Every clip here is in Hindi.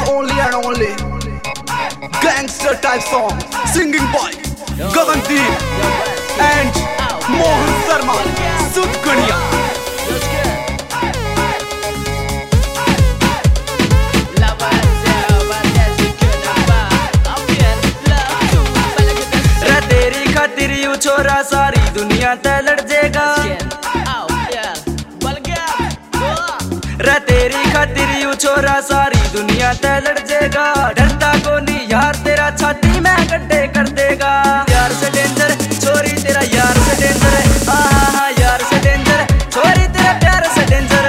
only and only gangster type song singing by Gagandeep and Mohan Sharma Sudkaniya. छोरा सारी दुनिया ते लड़ जाएगा रे तेरी खातिर यू छोरा सारी दुनिया ते लड़ जाएगा। डरता को नहीं यार तेरा छाती में गड्ढे कर देगा। यार से डेंजर छोरी तेरा यार से डेंजर हाँ यार से डेंजर छोरी तेरा प्यार से डेंजर।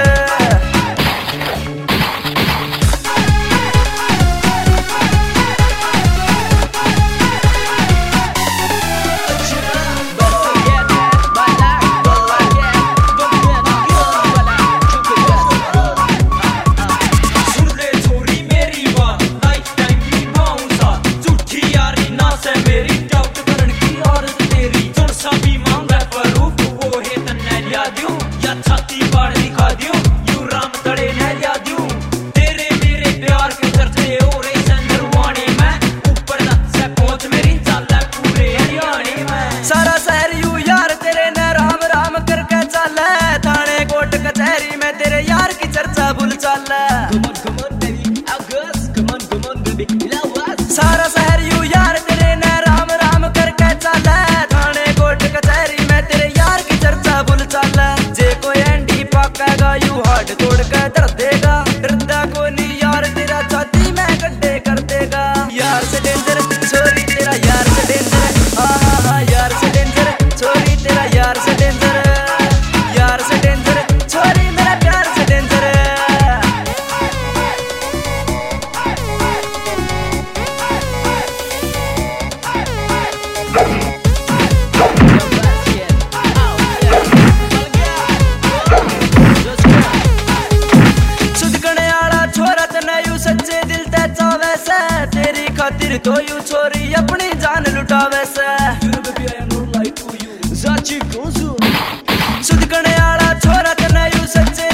सारा शहर यू यार तेरे ने राम राम करके चला थाने कोर्ट कचहरी में तेरे यार की चर्चा बुल चला। जे कोई एंडी पकाएगा यू हार्ट तोड़ के दर्द देगा। डरदा को नहीं यार तेरा छाती में गड्ढे कर देगा। यार से डेंजर छोरी तेरा यार से डेंजर हाँ यार से डेंजर छोरी तेरा यार से डेंजर यार से डेंजर छोरी मेरा प्यार से डेंजर। सच्चे दिल ते चावे से तेरी खातिर तो यू छोरी अपनी जान लुटावे से। सुध करने आला छोरा ते यू सच्चे